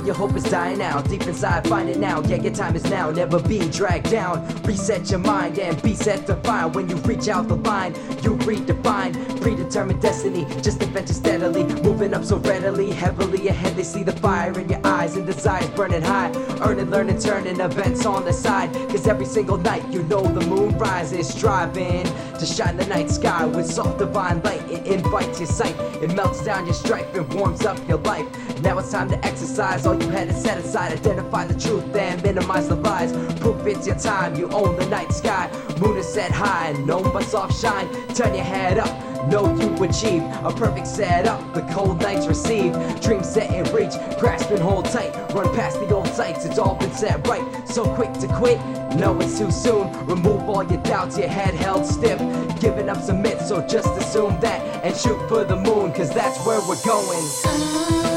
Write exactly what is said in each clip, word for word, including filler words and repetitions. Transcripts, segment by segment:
your hope is dying out. Deep inside, find it now. Yeah, your time is now. Never be dragged down. Reset your mind and be set to find. When you reach out the line, you redefine predetermined destiny. Just adventure steadily, moving up so readily. Heavily ahead, they see the fire in your eyes and desires burning high. Earning, learning, turning events on the side. Cause every single night, you know the moon rises. Striving to shine the night sky with soft divine light. It invites your sight. It melts down your strife and warms up your life. Now it's time to exercise all you had to set aside. Identify the truth and minimize the lies. Proof it's your time, you own the night sky. Moon is set high, known by soft shine. Turn your head up, know you achieve a perfect setup, the cold nights receive. Dreams set in reach, grasp and hold tight. Run past the old sights, it's all been set right. So quick to quit, no it's too soon. Remove all your doubts, your head held stiff. Giving up some myths, so just assume that and shoot for the moon, cause that's where we're going.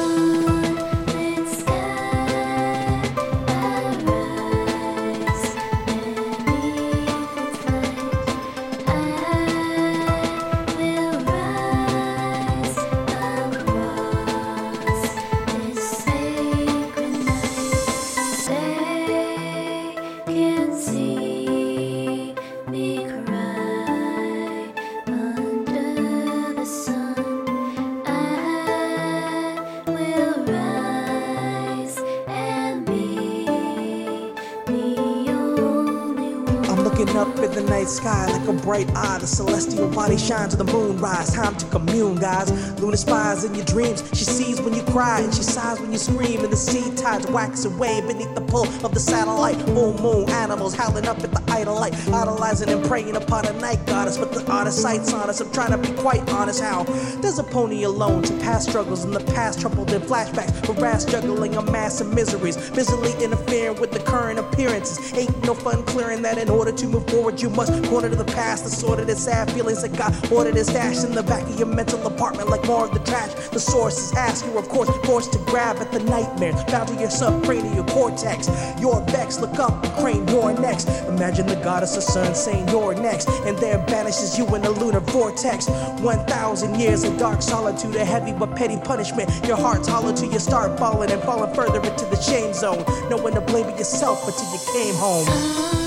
Looking up in the night sky like a bright eye, the celestial body shines with the moonrise. Time to commune, guys. Luna spies in your dreams. She sees when you cry and she sighs when you scream. And the sea tides wax away beneath the pull of the satellite. Full moon animals howling up at the idle light, idolizing and praying upon a night goddess. But the artist sights on us. I'm trying to be quite honest. How does a pony alone to past struggles in the past troubled in flashbacks, harassed juggling a mass of miseries, busily interfering with the current appearances? Ain't no fun clearing that in order to move forward, you must corner to the past. The sordid and sad feelings that got ordered and stashed in the back of your mental apartment like more of the trash. The sources ask you, of course, forced to grab at the nightmares found in your subcranial cortex. You're vexed, look up and crane, you're next. Imagine the goddess of sun saying you're next, and then banishes you in a lunar vortex. One thousand years of dark solitude, a heavy but petty punishment. Your heart's hollow till you start falling and falling further into the shame zone. No one to blame but yourself until you came home.